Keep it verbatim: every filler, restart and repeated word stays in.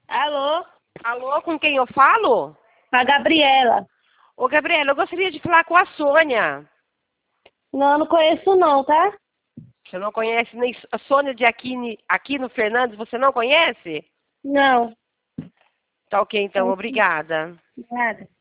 Alô? Alô, com quem eu falo? A Gabriela. Ô, Gabriela, eu gostaria de falar com a Sônia. Não, não conheço não, tá? Você não conhece nem a Sônia de Aquino, Aquino Fernandes? Você não conhece? Não. Tá ok, então. Obrigada. Nada.